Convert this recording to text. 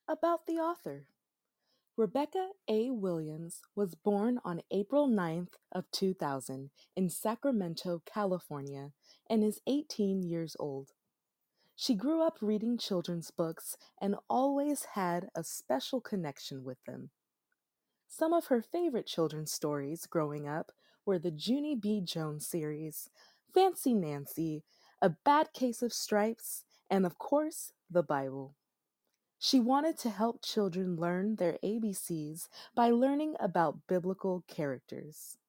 About the author. Rebecca A. Williams was born on April 9th of 2000 in Sacramento, California, and is 18 years old. She grew up reading children's books and always had a special connection with them. Some of her favorite children's stories growing up were the Junie B. Jones series, Fancy Nancy, A Bad Case of Stripes, and of course, the Bible. She wanted to help children learn their ABCs by learning about biblical characters.